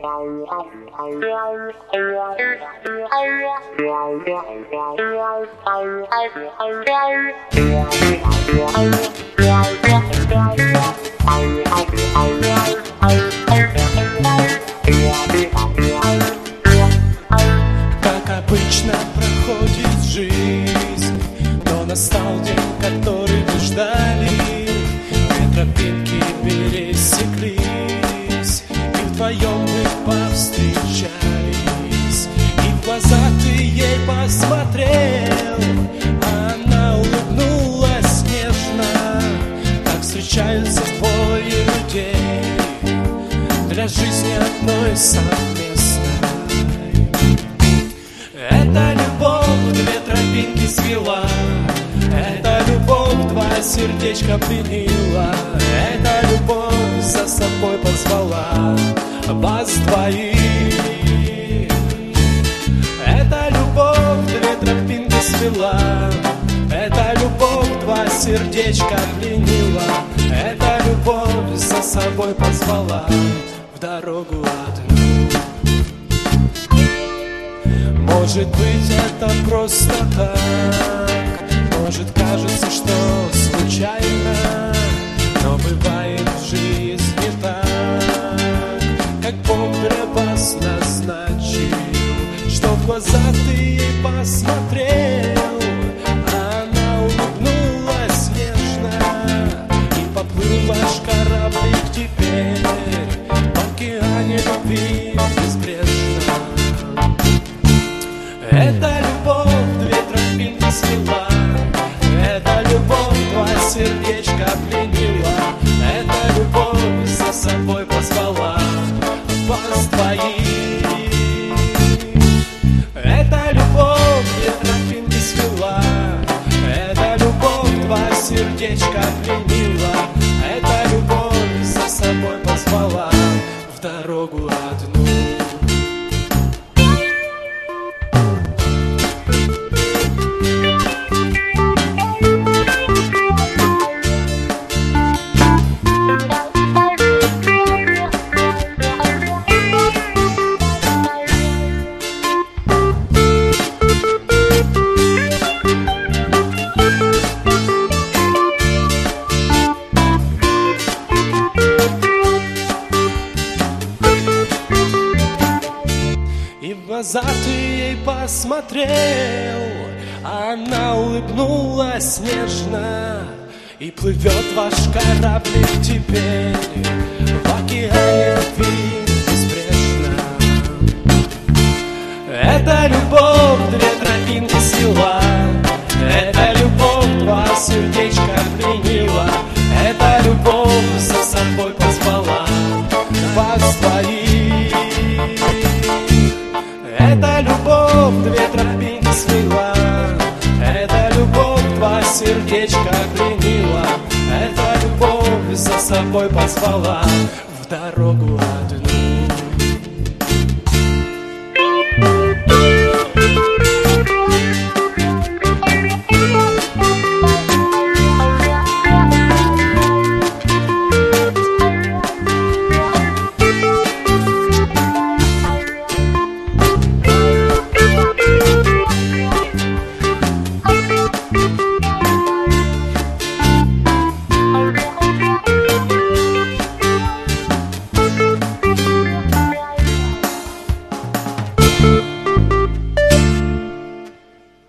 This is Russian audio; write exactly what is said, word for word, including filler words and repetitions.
Как обычно проходит жизнь, но настал день, который мы ждали. Две тропинки пересеклись, и вдвоем мы повстречались. И в глаза ты ей посмотрел, а она улыбнулась нежно. Так встречаются в поле людей для жизни одной совместной. Эта любовь две тропинки свела, эта любовь два сердечка пленила, эта любовь за собой позвала вас двоих. Эта любовь две тропинки свела, эта любовь два сердечка пленила, эта любовь за собой позвала в дорогу одну. Может быть, это просто так, может, кажется, что случайно, но бывает в жизни так, как Бог для вас назначил, что в глаза ты ей посмотрел, а она улыбнулась нежно, и поплыл ваш кораблик теперь в океане любви безбрежно. Эта любовь две тропинки свела, эта любовь два сердечка пленила, эта любовь за собой позвала вас двоих. Эта любовь две тропинки свела, эта любовь два сердечка пленила, эта любовь за собой позвала в дорогу одну. И в глаза ты ей посмотрел, а она улыбнулась нежно, и плывет ваш кораблик теперь в океане любви безбрежно. Эта любовь две тропинки свела, эта любовь два сердечка пленила, эта любовь за собой позвала вас двоих. Эта любовь две тропинки свела, эта любовь два сердечка пленила, эта любовь за собой позвала в дорогу